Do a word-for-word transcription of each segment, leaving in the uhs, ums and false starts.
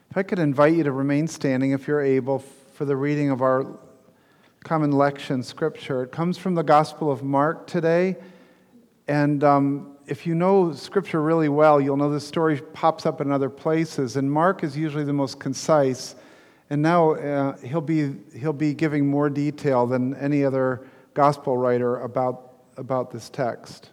If I could invite you to remain standing, if you're able, for the reading of our common lection scripture. It comes from the Gospel of Mark today, and um, if you know scripture really well, you'll know this story pops up in other places, and Mark is usually the most concise, and now uh, he'll be he'll be giving more detail than any other gospel writer about, about this text.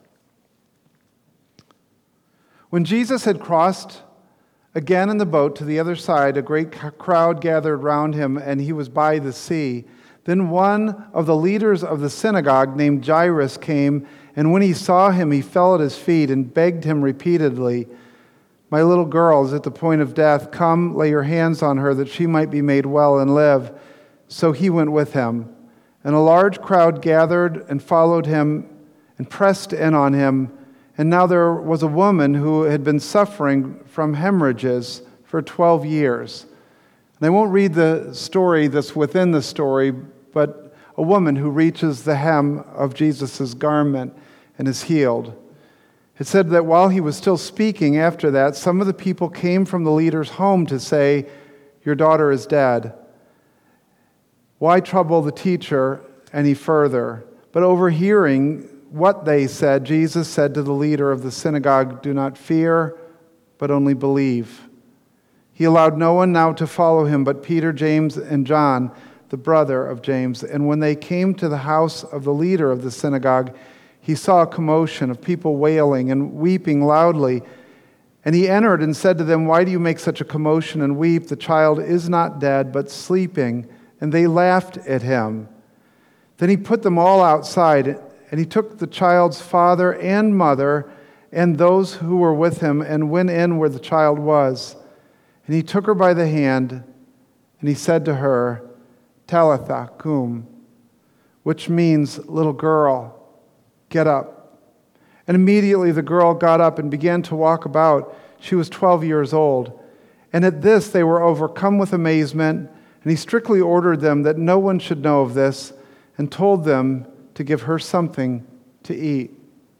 When Jesus had crossed again in the boat to the other side, a great crowd gathered round him, and he was by the sea. Then one of the leaders of the synagogue, named Jairus, came, and when he saw him, he fell at his feet and begged him repeatedly, "My little girl is at the point of death. Come, lay your hands on her, that she might be made well and live." So he went with him. And a large crowd gathered and followed him and pressed in on him. And now there was a woman who had been suffering from hemorrhages for twelve years. And I won't read the story that's within the story, but a woman who reaches the hem of Jesus' garment and is healed. It said that while he was still speaking after that, some of the people came from the leader's home to say, "Your daughter is dead. Why trouble the teacher any further?" But overhearing what they said, Jesus said to the leader of the synagogue, "Do not fear, but only believe." He allowed no one now to follow him but Peter, James, and John, the brother of James. And when they came to the house of the leader of the synagogue, he saw a commotion of people wailing and weeping loudly. And he entered and said to them, "Why do you make such a commotion and weep? The child is not dead, but sleeping." And they laughed at him. Then he put them all outside, and he took the child's father and mother and those who were with him and went in where the child was. And he took her by the hand, and he said to her, "Talitha cum," which means, "Little girl, get up." And immediately the girl got up and began to walk about. She was twelve years old. And at this they were overcome with amazement, and he strictly ordered them that no one should know of this, and told them to give her something to eat.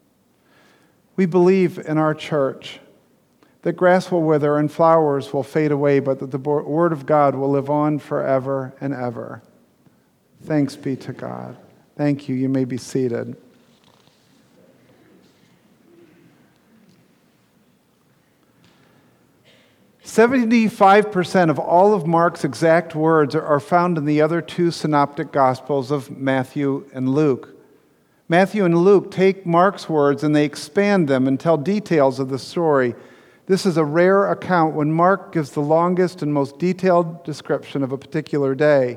We believe in our church that grass will wither and flowers will fade away, but that the Word of God will live on forever and ever. Thanks be to God. Thank you. You may be seated. seventy-five percent of all of Mark's exact words are found in the other two synoptic Gospels of Matthew and Luke. Matthew and Luke take Mark's words and they expand them and tell details of the story. This is a rare account when Mark gives the longest and most detailed description of a particular day.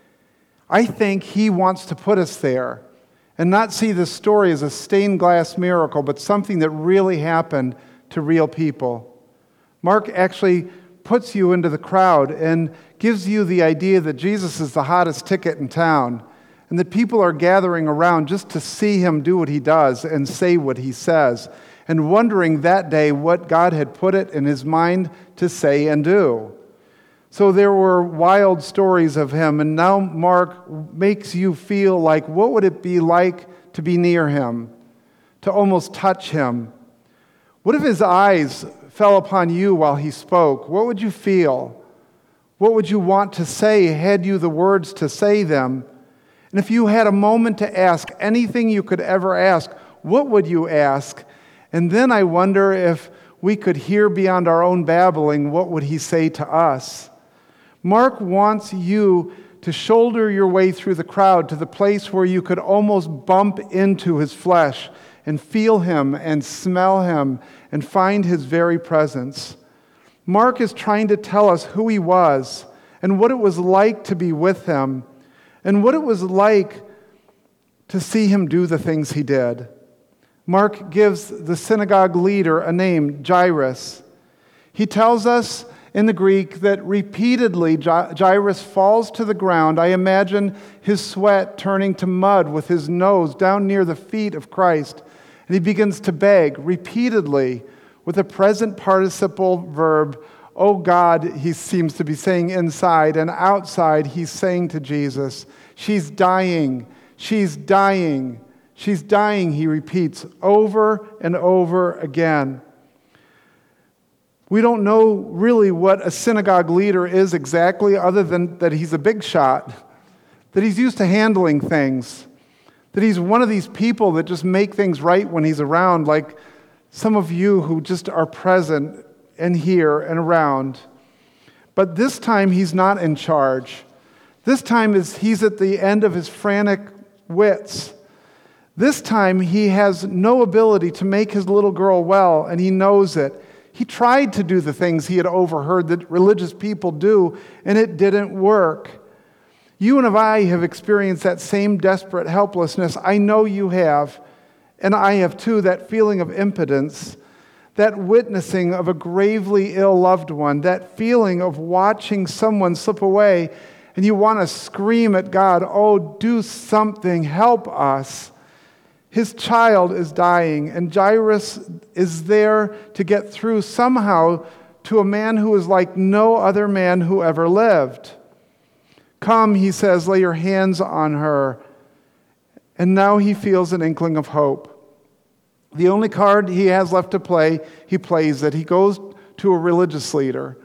I think he wants to put us there and not see this story as a stained glass miracle, but something that really happened to real people. Mark actually puts you into the crowd and gives you the idea that Jesus is the hottest ticket in town and that people are gathering around just to see him do what he does and say what he says, and wondering that day what God had put it in his mind to say and do. So there were wild stories of him, and now Mark makes you feel like, what would it be like to be near him, to almost touch him? What if his eyes fell upon you while he spoke? What would you feel? What would you want to say had you the words to say them? And if you had a moment to ask anything you could ever ask, what would you ask? And then I wonder if we could hear beyond our own babbling, what would he say to us? Mark wants you to shoulder your way through the crowd to the place where you could almost bump into his flesh and feel him and smell him and find his very presence. Mark is trying to tell us who he was and what it was like to be with him and what it was like to see him do the things he did. Mark gives the synagogue leader a name, Jairus. He tells us in the Greek that repeatedly Jairus falls to the ground. I imagine his sweat turning to mud with his nose down near the feet of Christ. And he begins to beg repeatedly with a present participle verb. "Oh God," he seems to be saying inside, and outside he's saying to Jesus, "She's dying, she's dying, she's dying," he repeats over and over again. We don't know really what a synagogue leader is exactly, other than that he's a big shot, that he's used to handling things, that he's one of these people that just make things right when he's around, like some of you who just are present and here and around. But this time he's not in charge. This time is he's at the end of his frantic wits. This time he has no ability to make his little girl well, and he knows it. He tried to do the things he had overheard that religious people do, and it didn't work. You and I have experienced that same desperate helplessness. I know you have, and I have too, that feeling of impotence, that witnessing of a gravely ill loved one, that feeling of watching someone slip away, and you want to scream at God, "Oh, do something, help us." His child is dying, and Jairus is there to get through somehow to a man who is like no other man who ever lived. "Come," he says, "lay your hands on her." And now he feels an inkling of hope. The only card he has left to play, he plays it. He goes to a religious leader.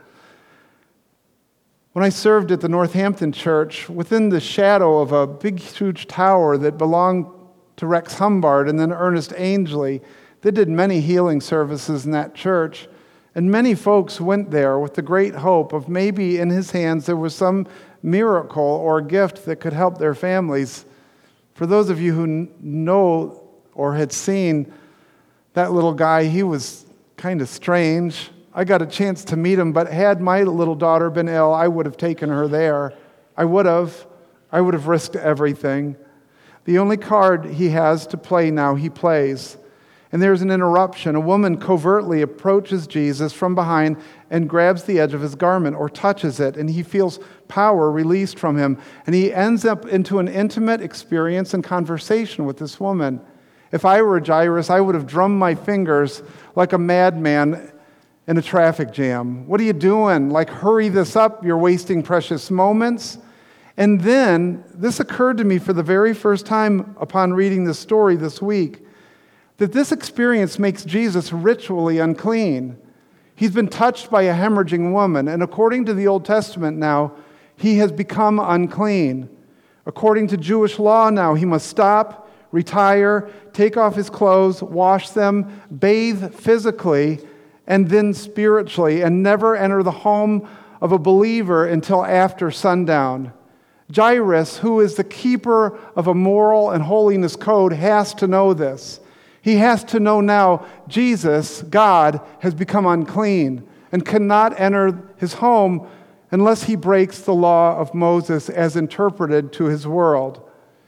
When I served at the Northampton Church, within the shadow of a big, huge tower that belonged to Rex Humbard and then Ernest Ainsley, they did many healing services in that church, and many folks went there with the great hope of maybe in his hands there was some miracle or gift that could help their families. For those of you who know or had seen that little guy, he was kind of strange. I got a chance to meet him, but had my little daughter been ill, I would have taken her there. I would have. I would have risked everything. The only card he has to play now, he plays. And there's an interruption. A woman covertly approaches Jesus from behind and grabs the edge of his garment or touches it, and he feels power released from him. And he ends up into an intimate experience and conversation with this woman. If I were Jairus, I would have drummed my fingers like a madman in a traffic jam. "What are you doing? Like, hurry this up. You're wasting precious moments." And then, this occurred to me for the very first time upon reading this story this week, that this experience makes Jesus ritually unclean. He's been touched by a hemorrhaging woman, and according to the Old Testament now, he has become unclean. According to Jewish law now, he must stop, retire, take off his clothes, wash them, bathe physically, and then spiritually, and never enter the home of a believer until after sundown. Jairus, who is the keeper of a moral and holiness code, has to know this. He has to know now Jesus, God, has become unclean and cannot enter his home unless he breaks the law of Moses as interpreted to his world.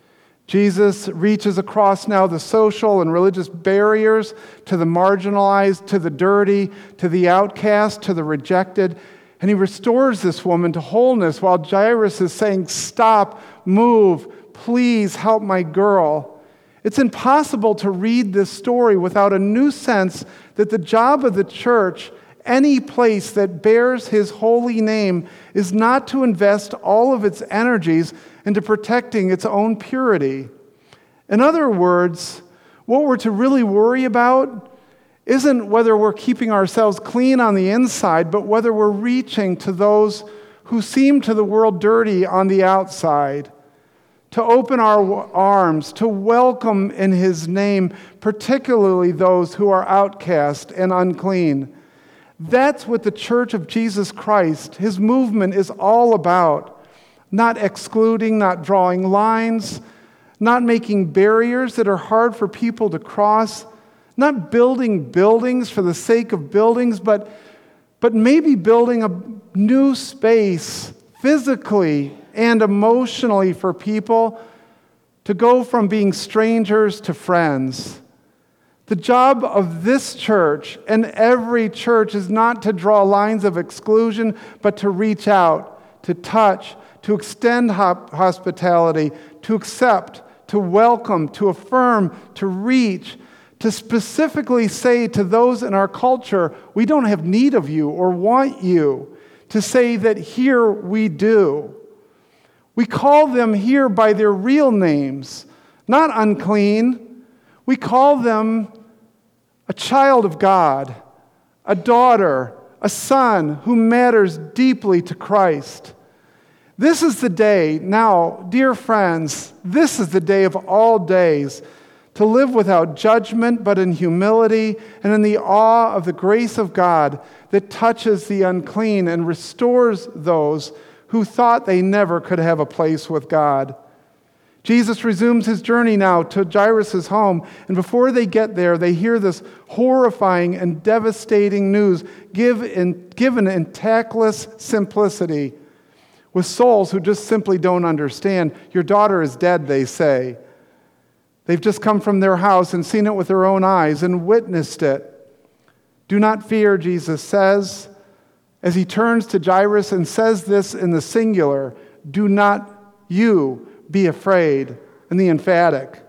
Jesus reaches across now the social and religious barriers to the marginalized, to the dirty, to the outcast, to the rejected, and he restores this woman to wholeness while Jairus is saying, "Stop, move, please help my girl." It's impossible to read this story without a new sense that the job of the church, any place that bears his holy name, is not to invest all of its energies into protecting its own purity. In other words, what we're to really worry about isn't whether we're keeping ourselves clean on the inside, but whether we're reaching to those who seem to the world dirty on the outside, to open our arms, to welcome in his name, particularly those who are outcast and unclean. That's what the Church of Jesus Christ, his movement, is all about. Not excluding, not drawing lines, not making barriers that are hard for people to cross, not building buildings for the sake of buildings, but, but maybe building a new space physically and emotionally for people to go from being strangers to friends. The job of this church and every church is not to draw lines of exclusion, but to reach out, to touch, to extend hospitality, to accept, to welcome, to affirm, to reach, to specifically say to those in our culture, we don't have need of you or want you, to say that here we do. We call them here by their real names, not unclean. We call them a child of God, a daughter, a son who matters deeply to Christ. This is the day, now, dear friends, this is the day of all days, to live without judgment, but in humility and in the awe of the grace of God that touches the unclean and restores those who thought they never could have a place with God. Jesus resumes his journey now to Jairus' home, and before they get there, they hear this horrifying and devastating news give in, given in tactless simplicity, with souls who just simply don't understand. Your daughter is dead, they say. They've just come from their house and seen it with their own eyes and witnessed it. Do not fear, Jesus says, as he turns to Jairus and says this in the singular, do not you be afraid, in the emphatic.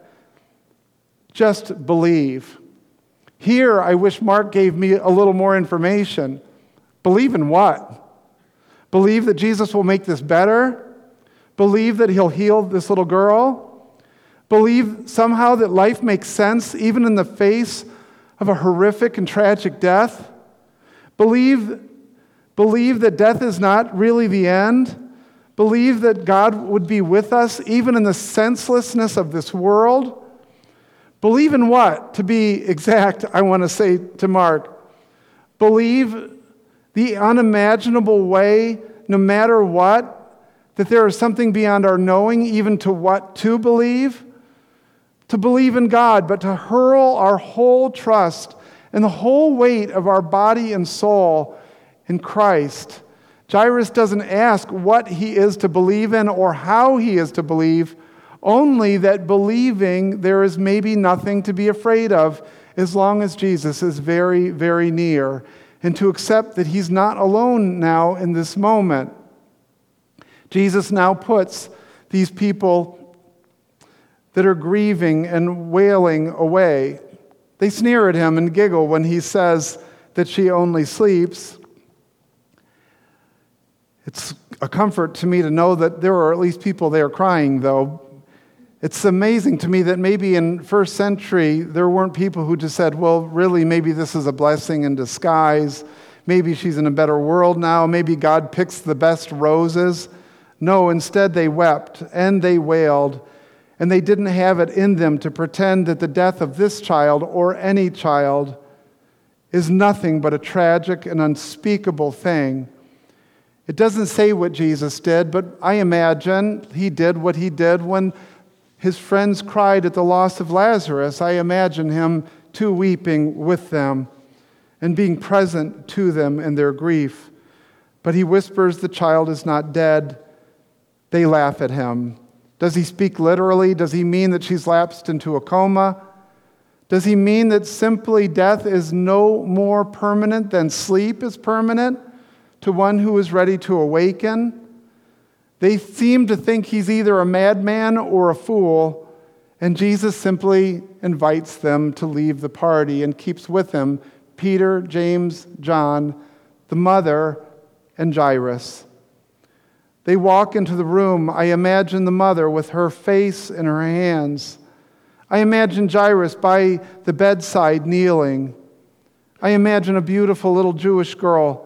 Just believe. Here, I wish Mark gave me a little more information. Believe in what? Believe that Jesus will make this better? Believe that he'll heal this little girl? Believe somehow that life makes sense even in the face of a horrific and tragic death? Believe, believe that death is not really the end? Believe that God would be with us even in the senselessness of this world? Believe in what? To be exact, I want to say to Mark, believe the unimaginable way, no matter what, that there is something beyond our knowing, even to what to believe? To believe in God, but to hurl our whole trust and the whole weight of our body and soul in Christ. Jairus doesn't ask what he is to believe in or how he is to believe, only that believing there is maybe nothing to be afraid of as long as Jesus is very, very near, and to accept that he's not alone now in this moment. Jesus now puts these people that are grieving and wailing away. They sneer at him and giggle when he says that she only sleeps. It's a comfort to me to know that there are at least people there crying, though. It's amazing to me that maybe in first century there weren't people who just said, well, really, maybe this is a blessing in disguise. Maybe she's in a better world now. Maybe God picks the best roses. No, instead they wept and they wailed, and they didn't have it in them to pretend that the death of this child or any child is nothing but a tragic and unspeakable thing. It doesn't say what Jesus did, but I imagine he did what he did when his friends cried at the loss of Lazarus. I imagine him too weeping with them and being present to them in their grief. But he whispers the child is not dead. They laugh at him. Does he speak literally? Does he mean that she's lapsed into a coma? Does he mean that simply death is no more permanent than sleep is permanent to one who is ready to awaken? They seem to think he's either a madman or a fool, and Jesus simply invites them to leave the party and keeps with him Peter, James, John, the mother, and Jairus. They walk into the room. I imagine the mother with her face in her hands. I imagine Jairus by the bedside kneeling. I imagine a beautiful little Jewish girl,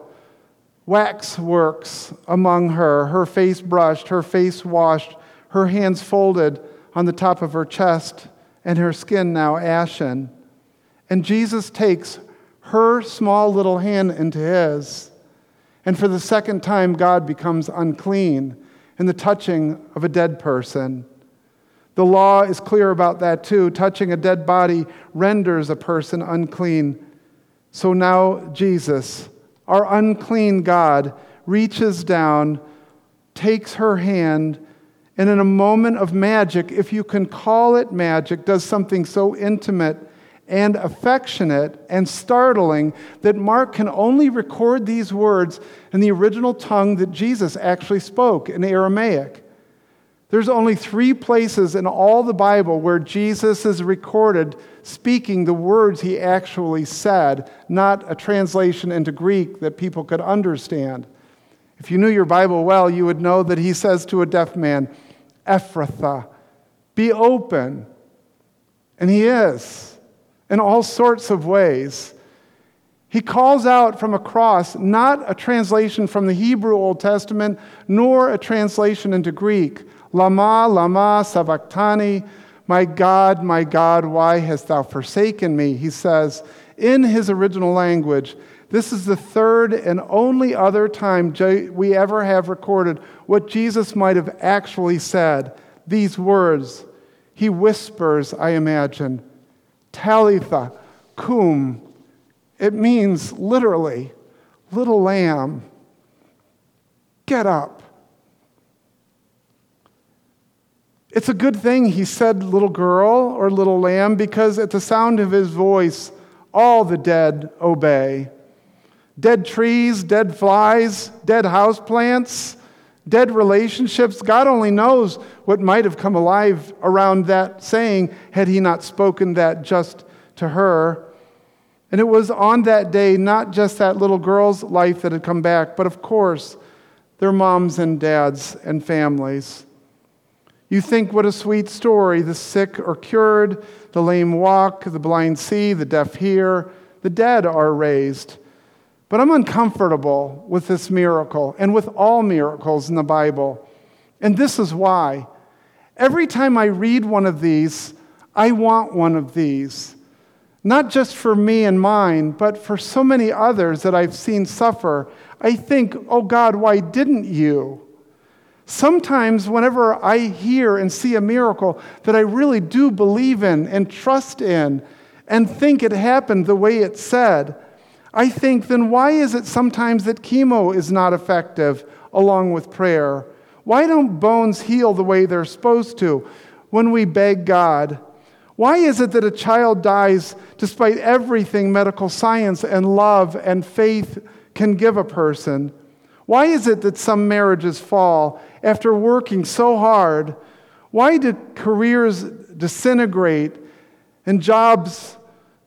waxworks among her, her face brushed, her face washed, her hands folded on the top of her chest, and her skin now ashen. And Jesus takes her small little hand into his. And for the second time, God becomes unclean in the touching of a dead person. The law is clear about that too. Touching a dead body renders a person unclean. So now Jesus, our unclean God, reaches down, takes her hand, and in a moment of magic, if you can call it magic, does something so intimate and affectionate and startling that Mark can only record these words in the original tongue that Jesus actually spoke, in Aramaic. There's only three places in all the Bible where Jesus is recorded speaking the words he actually said, not a translation into Greek that people could understand. If you knew your Bible well, you would know that he says to a deaf man, Ephrathah, be open. And he is, in all sorts of ways. He calls out from a cross, not a translation from the Hebrew Old Testament, nor a translation into Greek. Lama, lama, sabachthani, my God, my God, why hast thou forsaken me? He says in his original language. This is the third and only other time we ever have recorded what Jesus might have actually said. These words, he whispers, I imagine, Talitha cum. It means literally, little lamb, get up. It's a good thing he said little girl or little lamb, because at the sound of his voice, all the dead obey. Dead trees, dead flies, dead houseplants, dead relationships. God only knows what might have come alive around that saying had he not spoken that just to her. And it was on that day, not just that little girl's life that had come back, but of course, their moms and dads and families. You think what a sweet story. The sick are cured, the lame walk, the blind see, the deaf hear, the dead are raised. But I'm uncomfortable with this miracle and with all miracles in the Bible. And this is why. Every time I read one of these, I want one of these. Not just for me and mine, but for so many others that I've seen suffer. I think, oh God, why didn't you? Sometimes whenever I hear and see a miracle that I really do believe in and trust in and think it happened the way it said, I think, then why is it sometimes that chemo is not effective along with prayer? Why don't bones heal the way they're supposed to when we beg God? Why is it that a child dies despite everything medical science and love and faith can give a person? Why is it that some marriages fall after working so hard? Why do careers disintegrate and jobs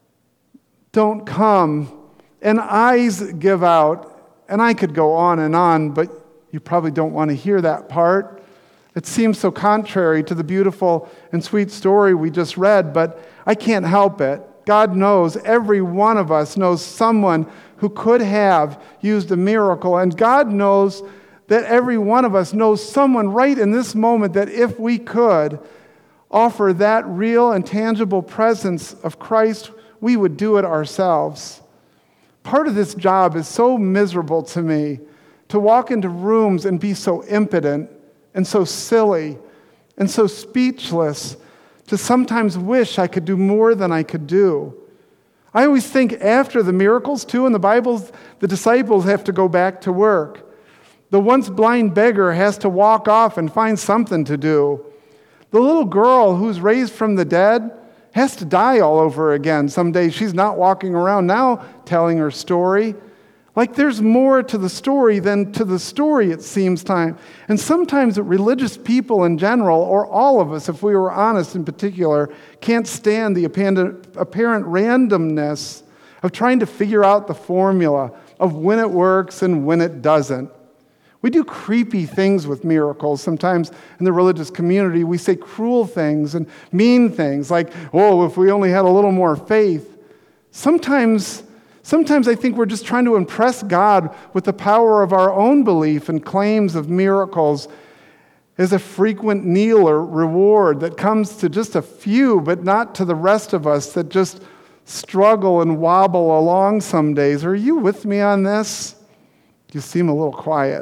don't come and eyes give out? And I could go on and on, but you probably don't want to hear that part. It seems so contrary to the beautiful and sweet story we just read, but I can't help it. God knows, every one of us knows someone who could have used a miracle, and God knows that every one of us knows someone right in this moment that if we could offer that real and tangible presence of Christ, we would do it ourselves. Part of this job is so miserable to me, to walk into rooms and be so impotent and so silly and so speechless, to sometimes wish I could do more than I could do. I always think after the miracles, too, in the Bible, the disciples have to go back to work. The once blind beggar has to walk off and find something to do. The little girl who's raised from the dead has to die all over again someday. She's not walking around now telling her story. Like there's more to the story than to the story, it seems time. And sometimes religious people in general, or all of us, if we were honest in particular, can't stand the apparent randomness of trying to figure out the formula of when it works and when it doesn't. We do creepy things with miracles. Sometimes in the religious community, we say cruel things and mean things like, oh, if we only had a little more faith. Sometimes, sometimes I think we're just trying to impress God with the power of our own belief and claims of miracles as a frequent kneeler reward that comes to just a few, but not to the rest of us that just struggle and wobble along some days. Are you with me on this? You seem a little quiet.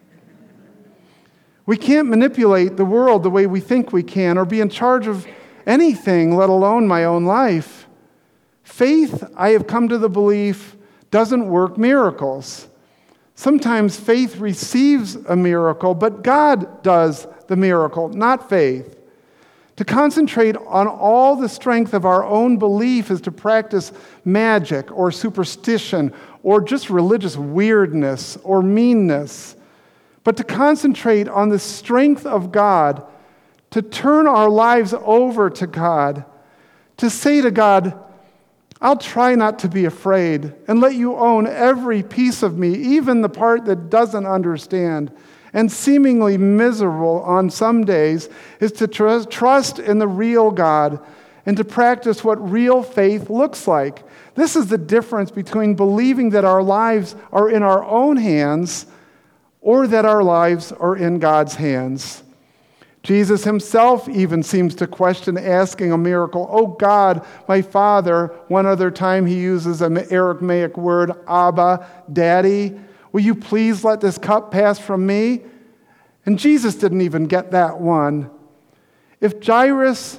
We can't manipulate the world the way we think we can or be in charge of anything, let alone my own life. Faith, I have come to the belief, doesn't work miracles. Sometimes faith receives a miracle, but God does the miracle, not faith. To concentrate on all the strength of our own belief is to practice magic or superstition or just religious weirdness or meanness. But to concentrate on the strength of God, to turn our lives over to God, to say to God, I'll try not to be afraid and let you own every piece of me, even the part that doesn't understand and seemingly miserable on some days, is to trust, trust in the real God and to practice what real faith looks like. This is the difference between believing that our lives are in our own hands or that our lives are in God's hands. Jesus himself even seems to question asking a miracle. Oh God, my Father, one other time he uses an Aramaic word, Abba, Daddy, will you please let this cup pass from me? And Jesus didn't even get that one. If Jairus,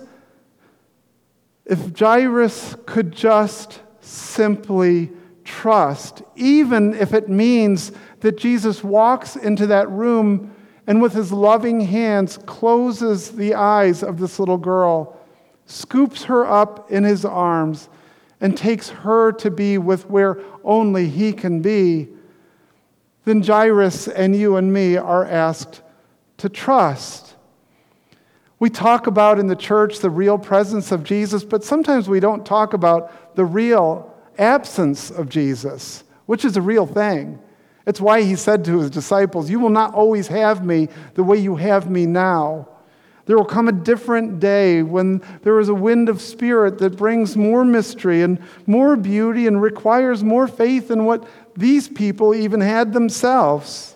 if Jairus could just simply trust, even if it means that Jesus walks into that room and with his loving hands closes the eyes of this little girl, scoops her up in his arms, and takes her to be with where only he can be, then Jairus and you and me are asked to trust. We talk about in the church the real presence of Jesus, but sometimes we don't talk about the real absence of Jesus, which is a real thing. It's why he said to his disciples, you will not always have me the way you have me now. There will come a different day when there is a wind of spirit that brings more mystery and more beauty and requires more faith than what these people even had themselves.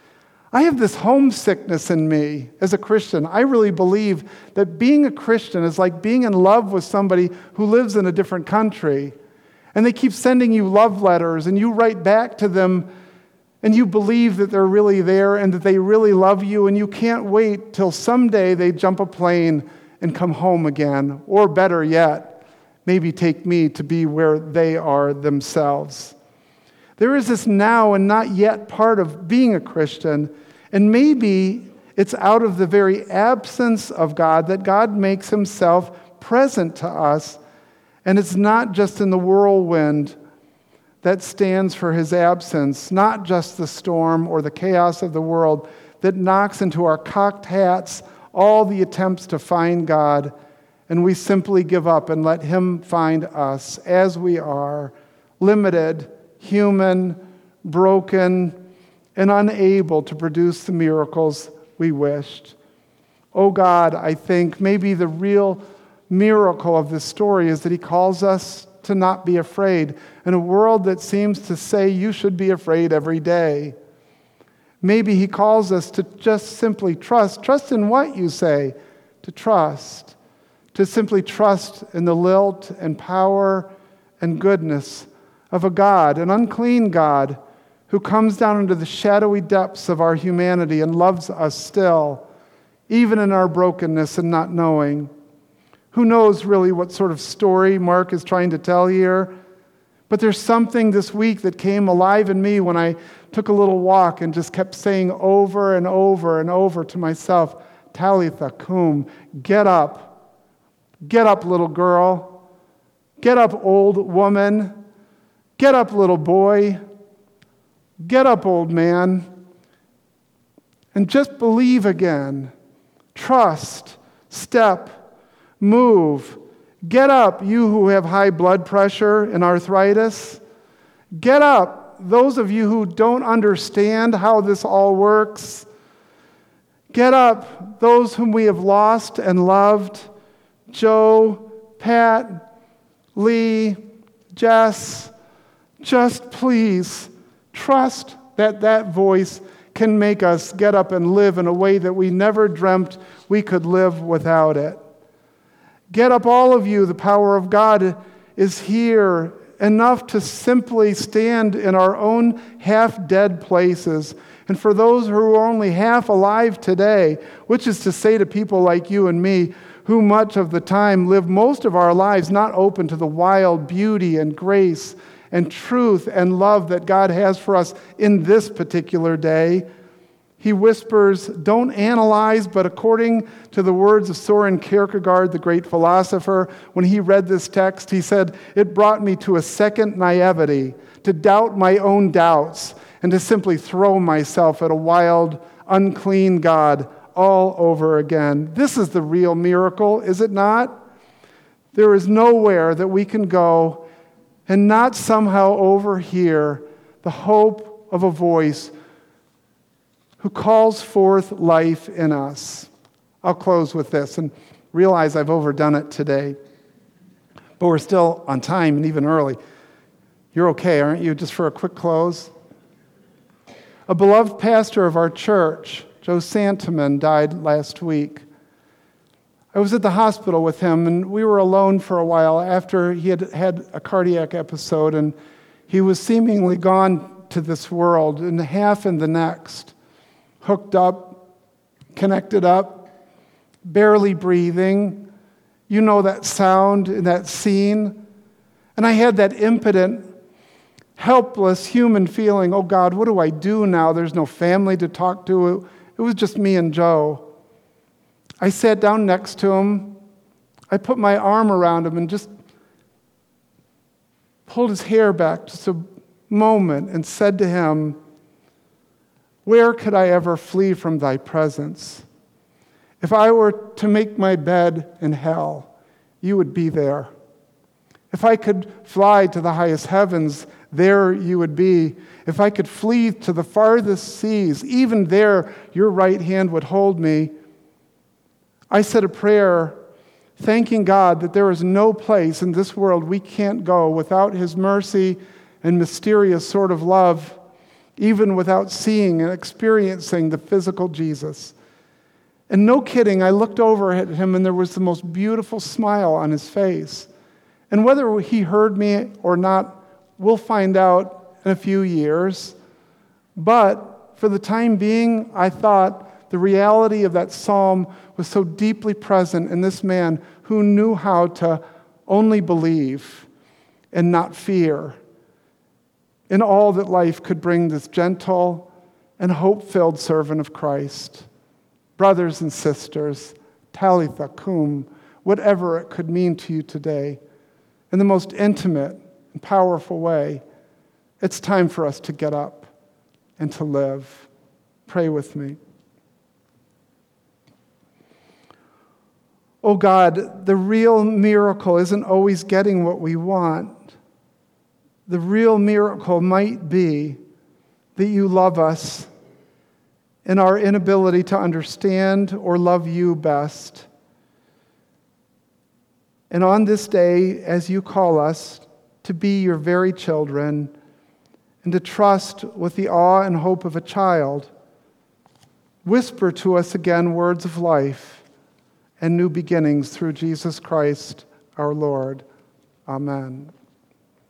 I have this homesickness in me as a Christian. I really believe that being a Christian is like being in love with somebody who lives in a different country. And they keep sending you love letters, and you write back to them, and you believe that they're really there and that they really love you, and you can't wait till someday they jump a plane and come home again. Or better yet, maybe take me to be where they are themselves. There is this now and not yet part of being a Christian, and maybe it's out of the very absence of God that God makes himself present to us, and it's not just in the whirlwind that stands for his absence, not just the storm or the chaos of the world that knocks into our cocked hats all the attempts to find God, and we simply give up and let him find us as we are, limited, human, broken, and unable to produce the miracles we wished. Oh God, I think maybe the real miracle of this story is that he calls us to not be afraid in a world that seems to say you should be afraid every day. Maybe he calls us to just simply trust. Trust in what you say, to trust. To simply trust in the lilt and power and goodness of a God, an unclean God, who comes down into the shadowy depths of our humanity and loves us still, even in our brokenness and not knowing. Who knows really what sort of story Mark is trying to tell here? But there's something this week that came alive in me when I took a little walk and just kept saying over and over and over to myself, Talitha cum, get up. Get up, little girl. Get up, old woman. Get up, little boy. Get up, old man. And just believe again. Trust. Step. Move. Get up, you who have high blood pressure and arthritis. Get up, those of you who don't understand how this all works. Get up, those whom we have lost and loved. Joe, Pat, Lee, Jess. Just please trust that that voice can make us get up and live in a way that we never dreamt we could live without it. Get up, all of you. The power of God is here, enough to simply stand in our own half-dead places. And for those who are only half alive today, which is to say to people like you and me, who much of the time live most of our lives not open to the wild beauty and grace and truth and love that God has for us in this particular day, he whispers, don't analyze, but according to the words of Soren Kierkegaard, the great philosopher, when he read this text, he said, it brought me to a second naivety, to doubt my own doubts, and to simply throw myself at a wild, unclean God all over again. This is the real miracle, is it not? There is nowhere that we can go and not somehow overhear the hope of a voice who calls forth life in us. I'll close with this and realize I've overdone it today. But we're still on time and even early. You're okay, aren't you? Just for a quick close. A beloved pastor of our church, Joe Santaman, died last week. I was at the hospital with him, and we were alone for a while after he had had a cardiac episode, and he was seemingly gone to this world, and half in the next, hooked up, connected up, barely breathing. You know that sound in that scene. And I had that impotent, helpless human feeling, oh God, what do I do now? There's no family to talk to. It was just me and Joe. I sat down next to him. I put my arm around him and just pulled his hair back just a moment and said to him, where could I ever flee from thy presence? If I were to make my bed in hell, you would be there. If I could fly to the highest heavens, there you would be. If I could flee to the farthest seas, even there your right hand would hold me. I said a prayer thanking God that there is no place in this world we can't go without His mercy and mysterious sort of love, even without seeing and experiencing the physical Jesus. And no kidding, I looked over at him and there was the most beautiful smile on his face. And whether he heard me or not, we'll find out in a few years. But for the time being, I thought the reality of that psalm was so deeply present in this man who knew how to only believe and not fear in all that life could bring, this gentle and hope-filled servant of Christ. Brothers and sisters, Talitha cum, whatever it could mean to you today, in the most intimate and powerful way, it's time for us to get up and to live. Pray with me. Oh God, the real miracle isn't always getting what we want. The real miracle might be that you love us in our inability to understand or love you best. And on this day, as you call us to be your very children and to trust with the awe and hope of a child, whisper to us again words of life and new beginnings through Jesus Christ our Lord. Amen.